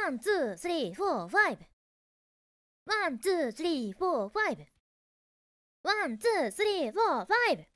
ワン、ツー、スリー、フォー、ファイブ。ワン、ツー、スリー、フォー、ファイブ。ワン、ツー、スリー、フォー、ファイブ。